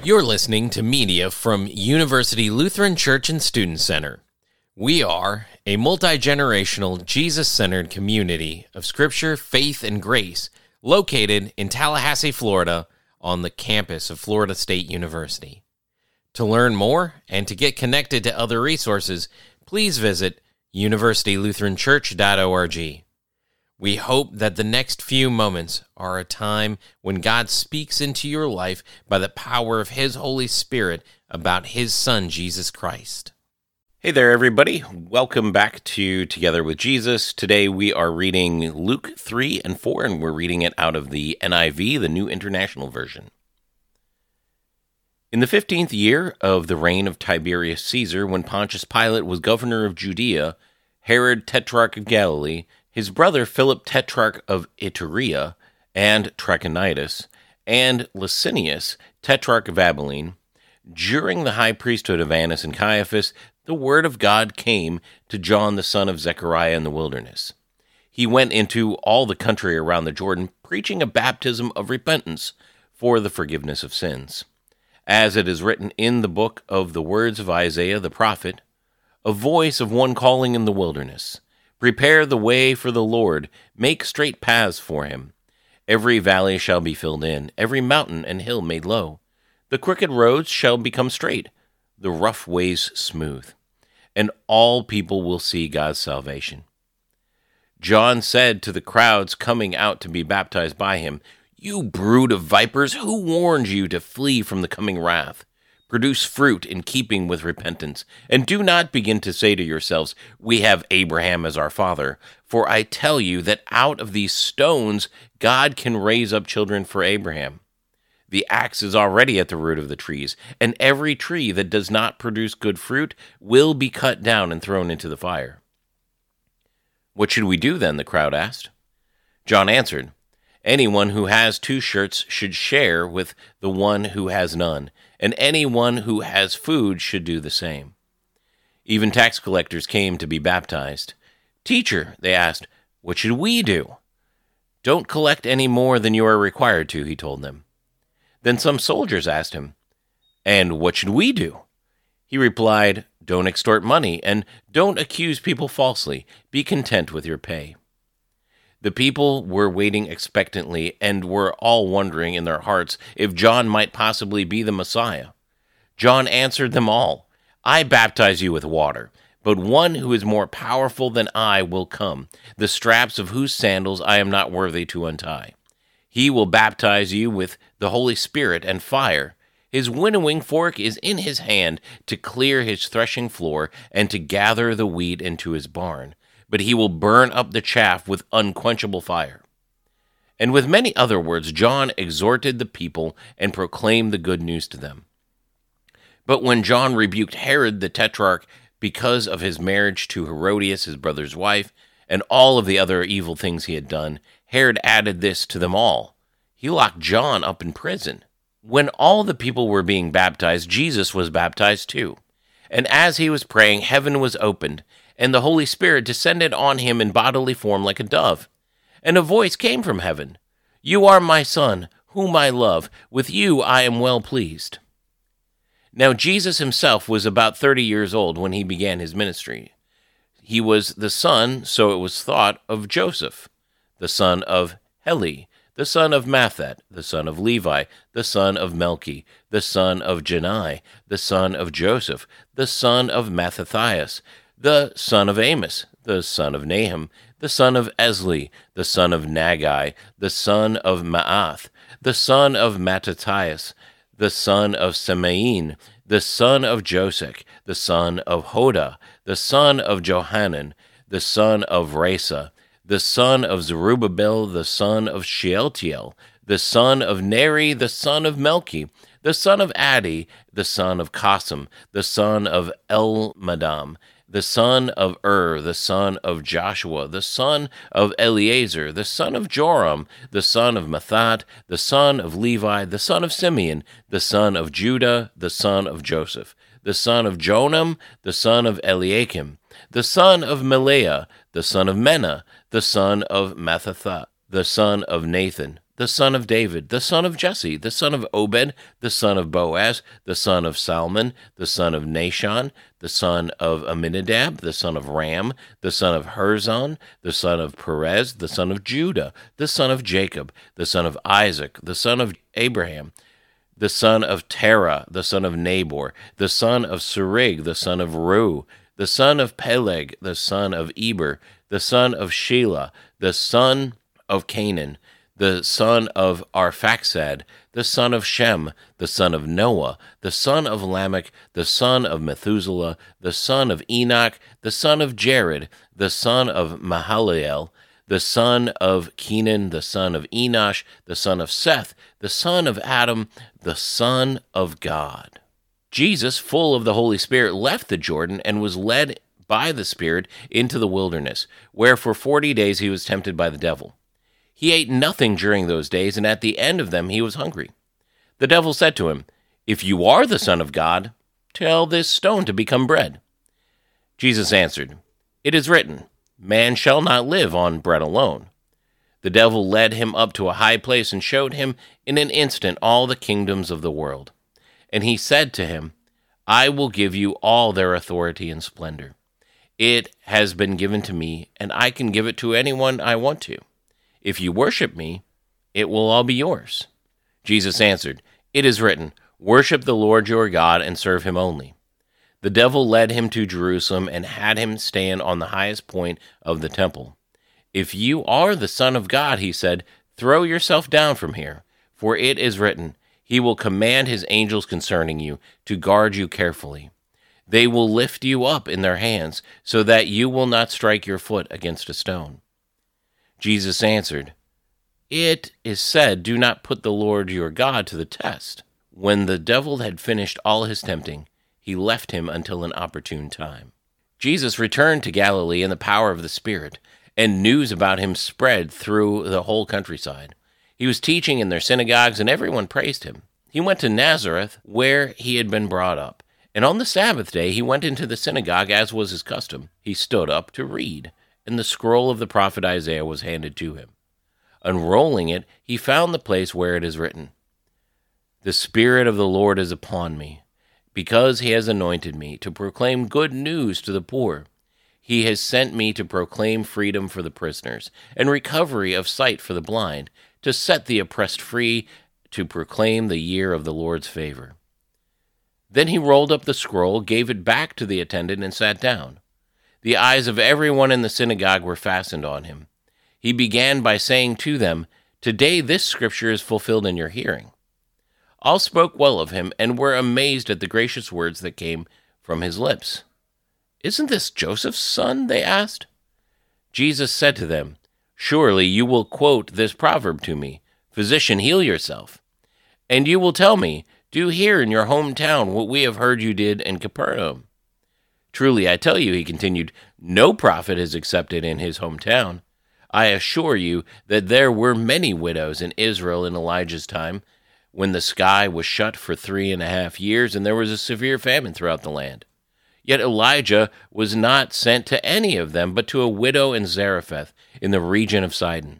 You're listening to media from University Lutheran Church and Student Center. We are a multi-generational, Jesus-centered community of Scripture, faith, and grace located in Tallahassee, Florida, on the campus of Florida State University. To learn more and to get connected to other resources, please visit universitylutheranchurch.org. We hope that the next few moments are a time when God speaks into your life by the power of His Holy Spirit about His Son, Jesus Christ. Hey there, everybody. Welcome back to Together with Jesus. Today we are reading Luke 3 and 4, and we're reading it out of the NIV, the New International Version. In the 15th year of the reign of Tiberius Caesar, when Pontius Pilate was governor of Judea, Herod, tetrarch of Galilee, his brother Philip, tetrarch of Iturea and Trachonitis, and Licinius, tetrarch of Abilene, during the high priesthood of Annas and Caiaphas, the word of God came to John the son of Zechariah in the wilderness. He went into all the country around the Jordan, preaching a baptism of repentance for the forgiveness of sins. As it is written in the book of the words of Isaiah the prophet, a voice of one calling in the wilderness, prepare the way for the Lord, make straight paths for him. Every valley shall be filled in, every mountain and hill made low. The crooked roads shall become straight, the rough ways smooth, and all people will see God's salvation. John said to the crowds coming out to be baptized by him, "You brood of vipers, who warned you to flee from the coming wrath? Produce fruit in keeping with repentance, and do not begin to say to yourselves, 'We have Abraham as our father.' For I tell you that out of these stones God can raise up children for Abraham. The axe is already at the root of the trees, and every tree that does not produce good fruit will be cut down and thrown into the fire." "What should we do then?" the crowd asked. John answered, "Anyone who has 2 shirts should share with the one who has none, and anyone who has food should do the same." Even tax collectors came to be baptized. "Teacher," they asked, "what should we do?" "Don't collect any more than you are required to," he told them. Then some soldiers asked him, "And what should we do?" He replied, "Don't extort money, and don't accuse people falsely. Be content with your pay." The people were waiting expectantly and were all wondering in their hearts if John might possibly be the Messiah. John answered them all, "I baptize you with water, but one who is more powerful than I will come, the straps of whose sandals I am not worthy to untie. He will baptize you with the Holy Spirit and fire. His winnowing fork is in his hand to clear his threshing floor and to gather the wheat into his barn, but he will burn up the chaff with unquenchable fire." And with many other words, John exhorted the people and proclaimed the good news to them. But when John rebuked Herod the tetrarch because of his marriage to Herodias, his brother's wife, and all of the other evil things he had done, Herod added this to them all: he locked John up in prison. When all the people were being baptized, Jesus was baptized too. And as he was praying, heaven was opened, and the Holy Spirit descended on him in bodily form like a dove. And a voice came from heaven, "You are my Son, whom I love. With you I am well pleased." Now Jesus himself was about 30 years old when he began his ministry. He was the son, so it was thought, of Joseph, the son of Heli, the son of Mathat, the son of Levi, the son of Melchi, the son of Janai, the son of Joseph, the son of Mattathias, the son of Amos, the son of Nahum, the son of Esli, the son of Nagai, the son of Maath, the son of Mattathias, the son of Semain, the son of Josech, the son of Hoda, the son of Johanan, the son of Resa, the son of Zerubbabel, the son of Shealtiel, the son of Neri, the son of Melchi, the son of Addi, the son of Cosam, the son of Elmadam, the son of the son of Joshua, the son of Eleazar, the son of Joram, the son of Mathat, the son of Levi, the son of Simeon, the son of Judah, the son of Joseph, the son of Jonam, the son of Eliakim, the son of Melea, the son of Menna, the son of Mattatha, the son of Nathan, the son of David, the son of Jesse, the son of Obed, the son of Boaz, the son of Salmon, the son of Nashon, the son of Amminadab, the son of Ram, the son of Herzon, the son of Perez, the son of Judah, the son of Jacob, the son of Isaac, the son of Abraham, the son of Terah, the son of Nabor, the son of Serig, the son of Reu, the son of Peleg, the son of Eber, the son of Shelah, the son of Canaan, the son of Arphaxad, the son of Shem, the son of Noah, the son of Lamech, the son of Methuselah, the son of Enoch, the son of Jared, the son of Mahalalel, the son of Kenan, the son of Enosh, the son of Seth, the son of Adam, the son of God. Jesus, full of the Holy Spirit, left the Jordan and was led by the Spirit into the wilderness, where for 40 days he was tempted by the devil. He ate nothing during those days, and at the end of them he was hungry. The devil said to him, "If you are the Son of God, tell this stone to become bread." Jesus answered, "It is written, man shall not live on bread alone." The devil led him up to a high place and showed him in an instant all the kingdoms of the world. And he said to him, "I will give you all their authority and splendor. It has been given to me, and I can give it to anyone I want to. If you worship me, it will all be yours." Jesus answered, "It is written, worship the Lord your God and serve him only." The devil led him to Jerusalem and had him stand on the highest point of the temple. "If you are the Son of God," he said, "throw yourself down from here, for it is written, he will command his angels concerning you to guard you carefully. They will lift you up in their hands so that you will not strike your foot against a stone." Jesus answered, "It is said, do not put the Lord your God to the test." When the devil had finished all his tempting, he left him until an opportune time. Jesus returned to Galilee in the power of the Spirit, and news about him spread through the whole countryside. He was teaching in their synagogues, and everyone praised him. He went to Nazareth, where he had been brought up, and on the Sabbath day he went into the synagogue, as was his custom. He stood up to read, and the scroll of the prophet Isaiah was handed to him. Unrolling it, he found the place where it is written, "The Spirit of the Lord is upon me, because he has anointed me to proclaim good news to the poor. He has sent me to proclaim freedom for the prisoners, and recovery of sight for the blind, to set the oppressed free, to proclaim the year of the Lord's favor." Then he rolled up the scroll, gave it back to the attendant, and sat down. The eyes of everyone in the synagogue were fastened on him. He began by saying to them, "Today this scripture is fulfilled in your hearing." All spoke well of him and were amazed at the gracious words that came from his lips. "Isn't this Joseph's son?" they asked. Jesus said to them, "Surely you will quote this proverb to me, 'Physician, heal yourself.' And you will tell me, 'Do here in your hometown what we have heard you did in Capernaum.' Truly I tell you," he continued, "no prophet is accepted in his hometown. I assure you that there were many widows in Israel in Elijah's time, when the sky was shut for 3.5 years, and there was a severe famine throughout the land. Yet Elijah was not sent to any of them, but to a widow in Zarephath, in the region of Sidon.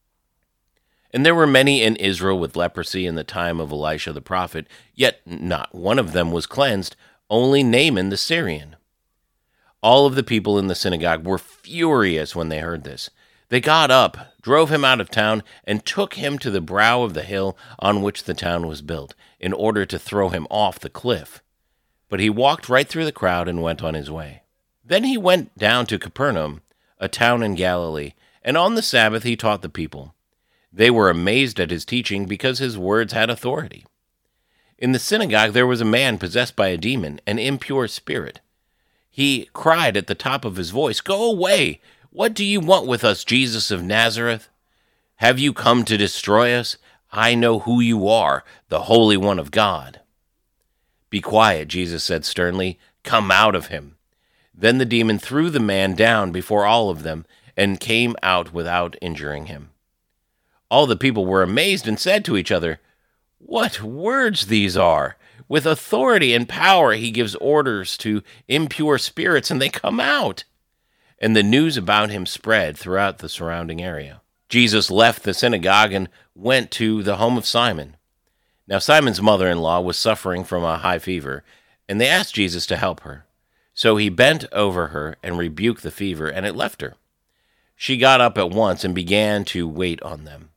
And there were many in Israel with leprosy in the time of Elisha the prophet, yet not one of them was cleansed, only Naaman the Syrian." All of the people in the synagogue were furious when they heard this. They got up, drove him out of town, and took him to the brow of the hill on which the town was built, in order to throw him off the cliff. But he walked right through the crowd and went on his way. Then he went down to Capernaum, a town in Galilee, and on the Sabbath he taught the people. They were amazed at his teaching, because his words had authority. In the synagogue there was a man possessed by a demon, an impure spirit. He cried at the top of his voice, "Go away! What do you want with us, Jesus of Nazareth? Have you come to destroy us? I know who you are, the Holy One of God." "Be quiet," Jesus said sternly. "Come out of him." Then the demon threw the man down before all of them and came out without injuring him. All the people were amazed and said to each other, "What words these are! With authority and power he gives orders to impure spirits, and they come out." And the news about him spread throughout the surrounding area. Jesus left the synagogue and went to the home of Simon. Now Simon's mother-in-law was suffering from a high fever, and they asked Jesus to help her. So he bent over her and rebuked the fever, and it left her. She got up at once and began to wait on them.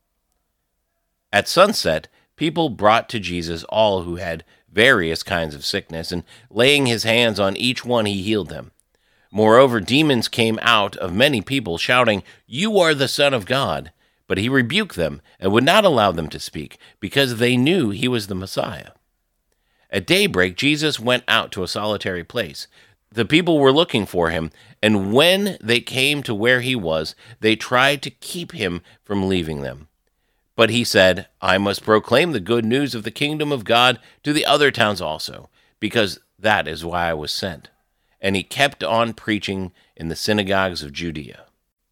At sunset, people brought to Jesus all who had various kinds of sickness, and laying his hands on each one, he healed them. Moreover, demons came out of many people, shouting, "You are the Son of God." But he rebuked them and would not allow them to speak, because they knew he was the Messiah. At daybreak, Jesus went out to a solitary place. The people were looking for him, and when they came to where he was, they tried to keep him from leaving them. But he said, "I must proclaim the good news of the kingdom of God to the other towns also, because that is why I was sent." And he kept on preaching in the synagogues of Judea.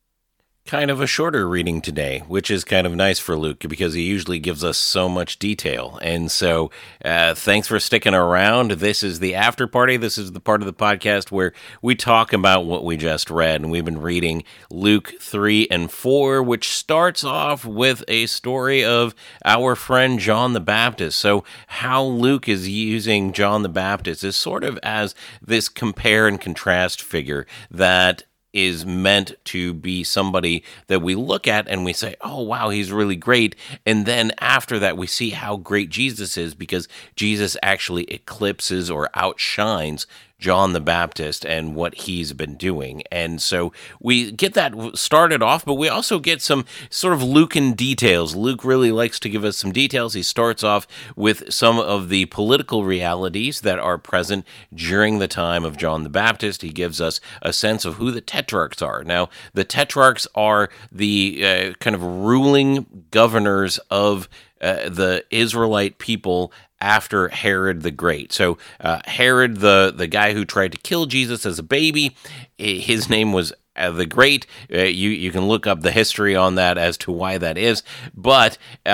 Kind of a shorter reading today, which is kind of nice for Luke because he usually gives us so much detail. And so thanks for sticking around. This is the after party. This is the part of the podcast where we talk about what we just read. And we've been reading Luke 3 and 4, which starts off with a story of our friend John the Baptist. So how Luke is using John the Baptist is sort of as this compare and contrast figure that is meant to be somebody that we look at and we say, oh, wow, he's really great. And then after that, we see how great Jesus is because Jesus actually eclipses or outshines John the Baptist and what he's been doing. And so we get that started off, but we also get some sort of Lucan details. Luke really likes to give us some details. He starts off with some of the political realities that are present during the time of John the Baptist. He gives us a sense of who the tetrarchs are. Now, the tetrarchs are the kind of ruling governors of the Israelite people after Herod the Great. So Herod, the guy who tried to kill Jesus as a baby, his name was the Great. You can look up the history on that as to why that is. But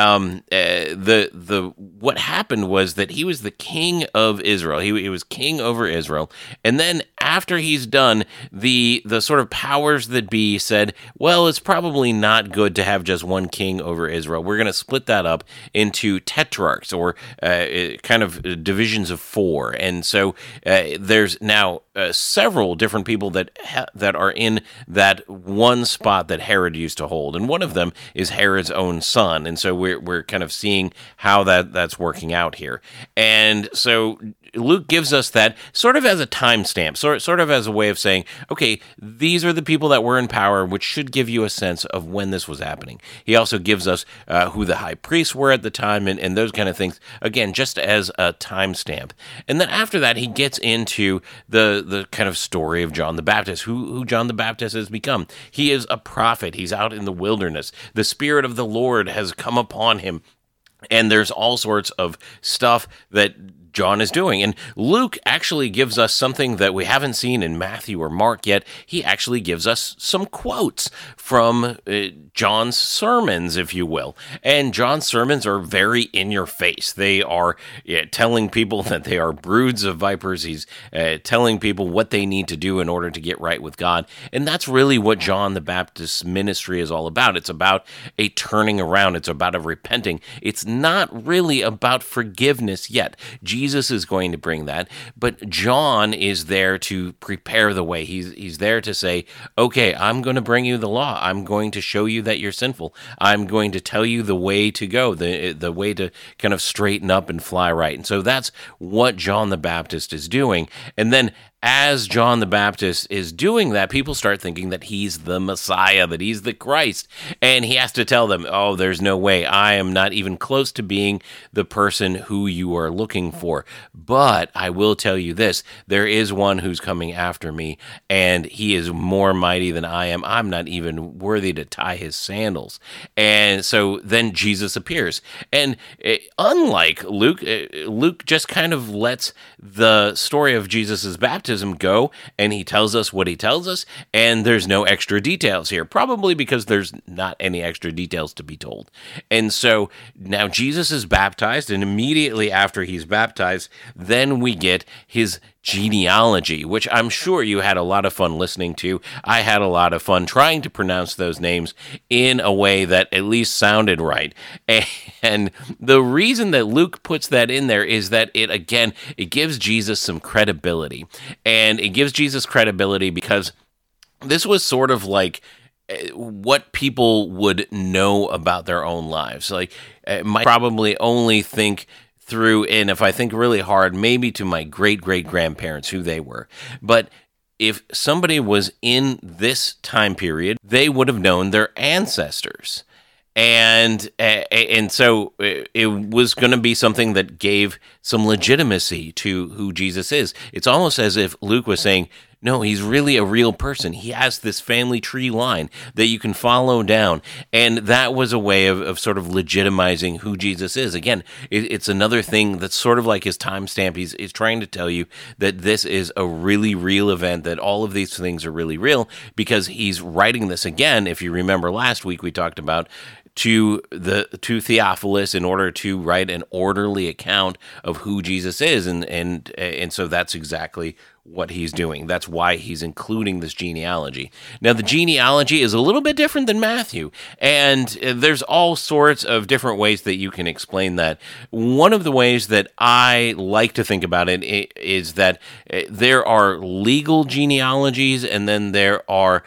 what happened was that he was the king of Israel. He was king over Israel. And then after he's done, the sort of powers that be said, well, it's probably not good to have just one king over Israel. We're going to split that up into tetrarchs or kind of divisions of 4. And so there's now several different people that are in that one spot that Herod used to hold, and one of them is Herod's own son. And so we're kind of seeing how that's working out here. And so Luke gives us that sort of as a timestamp, sort of as a way of saying, okay, these are the people that were in power, which should give you a sense of when this was happening. He also gives us who the high priests were at the time and those kind of things, again, just as a timestamp. And then after that, he gets into the kind of story of John the Baptist, who John the Baptist has become. He is a prophet. He's out in the wilderness. The Spirit of the Lord has come upon him. And there's all sorts of stuff that John is doing. And Luke actually gives us something that we haven't seen in Matthew or Mark yet. He actually gives us some quotes from John's sermons, if you will. And John's sermons are very in your face. They are telling people that they are broods of vipers. He's telling people what they need to do in order to get right with God. And that's really what John the Baptist's ministry is all about. It's about a turning around. It's about a repenting. It's not really about forgiveness yet. Jesus is going to bring that, but John is there to prepare the way. He's there to say, okay, I'm going to bring you the law. I'm going to show you that you're sinful. I'm going to tell you the way to go, the way to kind of straighten up and fly right. And so that's what John the Baptist is doing. And then as John the Baptist is doing that, people start thinking that he's the Messiah, that he's the Christ. And he has to tell them, oh, there's no way. I am not even close to being the person who you are looking for. But I will tell you this, there is one who's coming after me, and he is more mighty than I am. I'm not even worthy to tie his sandals. And so then Jesus appears. And unlike Luke, Luke just kind of lets the story of Jesus' baptism go, and he tells us what he tells us, and there's no extra details here, probably because there's not any extra details to be told. And so now Jesus is baptized, and immediately after he's baptized, then we get his genealogy, which I'm sure you had a lot of fun listening to. I had a lot of fun trying to pronounce those names in a way that at least sounded right. And the reason that Luke puts that in there is that it gives Jesus some credibility. And it gives Jesus credibility because this was sort of like what people would know about their own lives. Like, might probably only think through, and if I think really hard, maybe to my great-great-grandparents, who they were. But if somebody was in this time period, they would have known their ancestors. And so it was going to be something that gave some legitimacy to who Jesus is. It's almost as if Luke was saying, no, he's really a real person. He has this family tree line that you can follow down. And that was a way of sort of legitimizing who Jesus is. Again, it's another thing that's sort of like his timestamp. He's trying to tell you that this is a really real event, that all of these things are really real, because he's writing this again. If you remember last week, we talked about to Theophilus in order to write an orderly account of who Jesus is. And so that's exactly what he's doing. That's why he's including this genealogy. Now, the genealogy is a little bit different than Matthew, and there's all sorts of different ways that you can explain that. One of the ways that I like to think about it is that there are legal genealogies, and then there are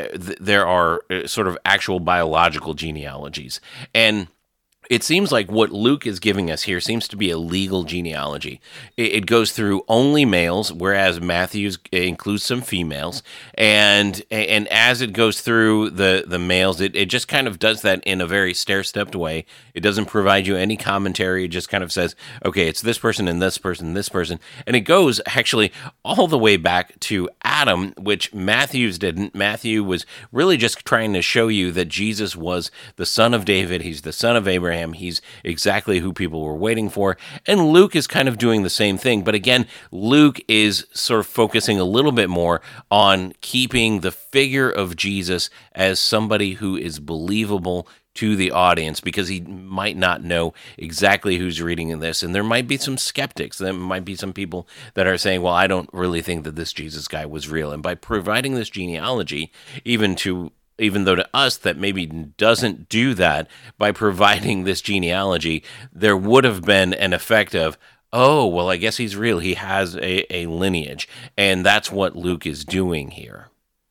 sort of actual biological genealogies. And it seems like what Luke is giving us here seems to be a legal genealogy. It goes through only males, whereas Matthew's includes some females. And as it goes through the males, it just kind of does that in a very stair-stepped way. It doesn't provide you any commentary. It just kind of says, okay, it's this person and this person and this person. And it goes actually all the way back to Adam, which Matthew's didn't. Matthew was really just trying to show you that Jesus was the son of David. He's the son of Abraham. He's exactly who people were waiting for. And Luke is kind of doing the same thing. But again, Luke is sort of focusing a little bit more on keeping the figure of Jesus as somebody who is believable to the audience, because he might not know exactly who's reading this. And there might be some skeptics. There might be some people that are saying, well, I don't really think that this Jesus guy was real. And by providing this genealogy, even though to us that maybe doesn't do that, by providing this genealogy, there would have been an effect of, oh, well, I guess he's real. He has a lineage. And that's what Luke is doing here.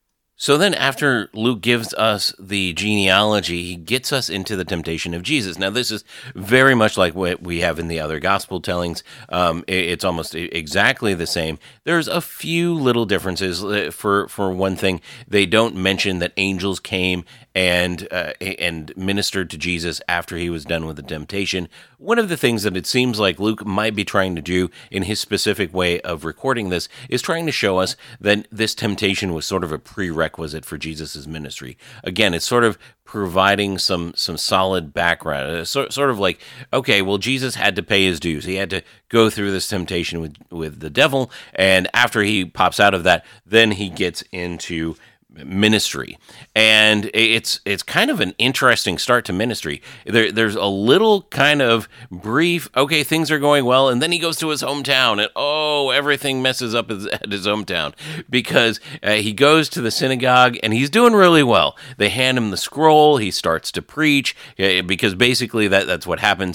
So then after Luke gives us the genealogy, he gets us into the temptation of Jesus. Now, this is very much like what we have in the other gospel tellings. It's almost exactly the same. There's a few little differences. For one thing, they don't mention that angels came and ministered to Jesus after he was done with the temptation. One of the things that it seems like Luke might be trying to do in his specific way of recording this is trying to show us that this temptation was sort of a prerequisite for Jesus' ministry. Again, it's sort of providing some solid background. It's sort of like, okay, well, Jesus had to pay his dues. He had to go through this temptation with the devil, and after he pops out of that, then he gets into ministry. And it's kind of an interesting start to ministry. There's a little kind of brief, okay, things are going well, and then he goes to his hometown, and everything messes up at his hometown, because he goes to the synagogue and he's doing really well. They hand him the scroll, he starts to preach, because basically that's what happens.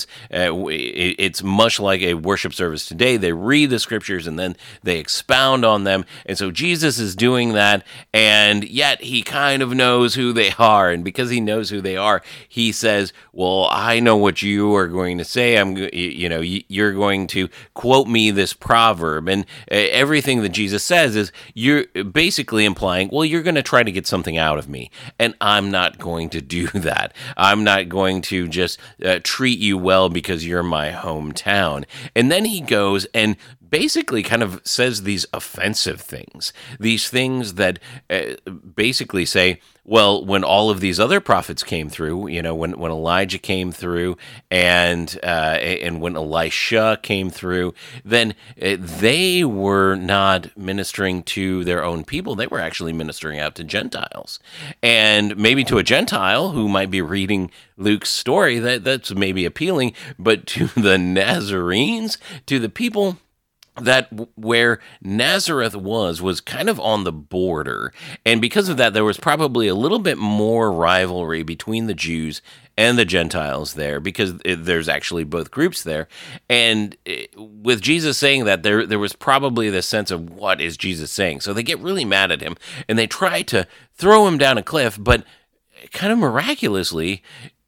It's much like a worship service today. They read the scriptures and then they expound on them. And so Jesus is doing that, and yet he kind of knows who they are. And because he knows who they are, he says, well, I know what you are going to say. You're going to quote me this proverb. And everything that Jesus says is, you're basically implying, well, you're going to try to get something out of me. And I'm not going to do that. I'm not going to just treat you well because you're my hometown. And then he goes and basically kind of says these offensive things, these things that basically say, well, when all of these other prophets came through, when Elijah came through and when Elisha came through, then they were not ministering to their own people. They were actually ministering out to Gentiles. And maybe to a Gentile who might be reading Luke's story, that's maybe appealing, but to the Nazarenes, to the people that where Nazareth was kind of on the border. And because of that, there was probably a little bit more rivalry between the Jews and the Gentiles there, because there's actually both groups there. And with Jesus saying that, there was probably this sense of, what is Jesus saying? So they get really mad at him, and they try to throw him down a cliff, but kind of miraculously,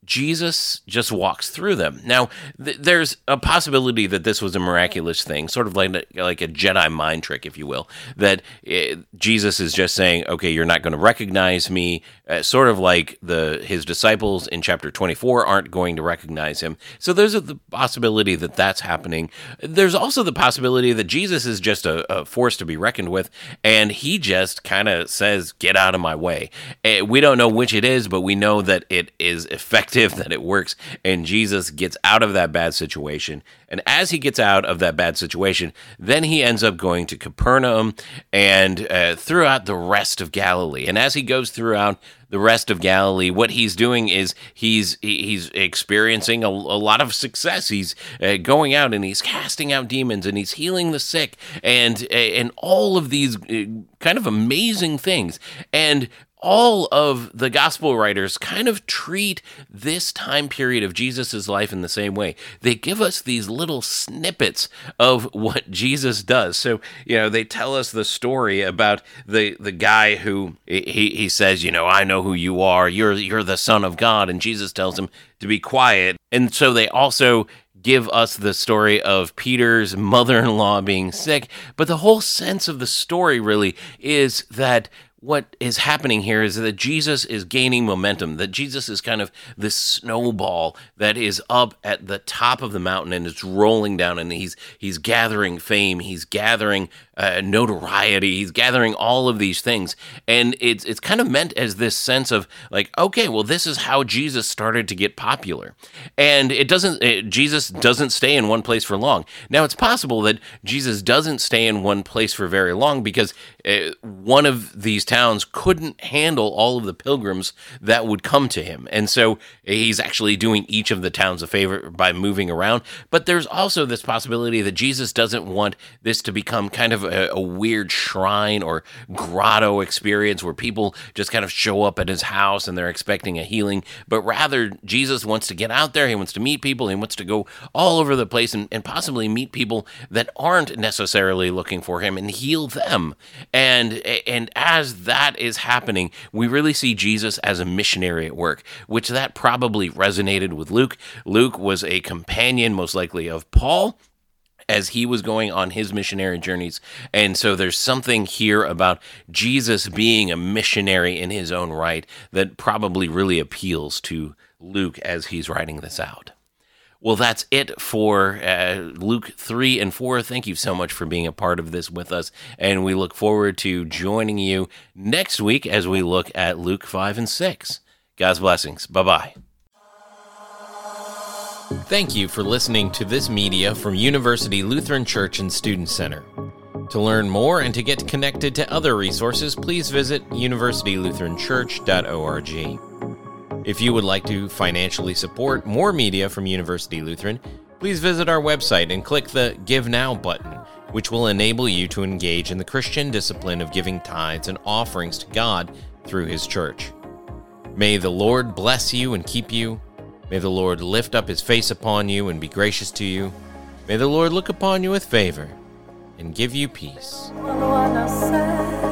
Jesus just walks through them. Now, there's a possibility that this was a miraculous thing, sort of like a Jedi mind trick, if you will, that Jesus is just saying, okay, you're not going to recognize me, sort of like his disciples in chapter 24 aren't going to recognize him. So there's the possibility that that's happening. There's also the possibility that Jesus is just a force to be reckoned with, and he just kind of says, get out of my way. We don't know which it is, but we know that it is effective, that it works, and Jesus gets out of that bad situation. And as he gets out of that bad situation, then he ends up going to Capernaum and throughout the rest of Galilee. And as he goes throughout the rest of Galilee, what he's doing is he's experiencing a lot of success. He's going out and he's casting out demons and he's healing the sick and all of these kind of amazing things. And all of the gospel writers kind of treat this time period of Jesus' life in the same way. They give us these little snippets of what Jesus does. So, they tell us the story about the guy who he says, I know who you are. You're the Son of God. And Jesus tells him to be quiet. And so they also give us the story of Peter's mother-in-law being sick. But the whole sense of the story really is that what is happening here is that Jesus is gaining momentum, that Jesus is kind of this snowball that is up at the top of the mountain and it's rolling down, and he's gathering fame, he's gathering notoriety, he's gathering all of these things. And it's kind of meant as this sense of like, okay, well, this is how Jesus started to get popular. And Jesus doesn't stay in one place for long. Now, it's possible that Jesus doesn't stay in one place for very long because one of these towns couldn't handle all of the pilgrims that would come to him. And so he's actually doing each of the towns a favor by moving around. But there's also this possibility that Jesus doesn't want this to become kind of a weird shrine or grotto experience where people just kind of show up at his house and they're expecting a healing. But rather, Jesus wants to get out there. He wants to meet people. He wants to go all over the place and possibly meet people that aren't necessarily looking for him and heal them. And as that is happening, we really see Jesus as a missionary at work, which that probably resonated with Luke. Luke was a companion, most likely, of Paul as he was going on his missionary journeys. And so there's something here about Jesus being a missionary in his own right that probably really appeals to Luke as he's writing this out. Well, that's it for Luke 3 and 4. Thank you so much for being a part of this with us, and we look forward to joining you next week as we look at Luke 5 and 6. God's blessings. Bye-bye. Thank you for listening to this media from University Lutheran Church and Student Center. To learn more and to get connected to other resources, please visit universitylutheranchurch.org. If you would like to financially support more media from University Lutheran, please visit our website and click the Give Now button, which will enable you to engage in the Christian discipline of giving tithes and offerings to God through His church. May the Lord bless you and keep you. May the Lord lift up His face upon you and be gracious to you. May the Lord look upon you with favor and give you peace.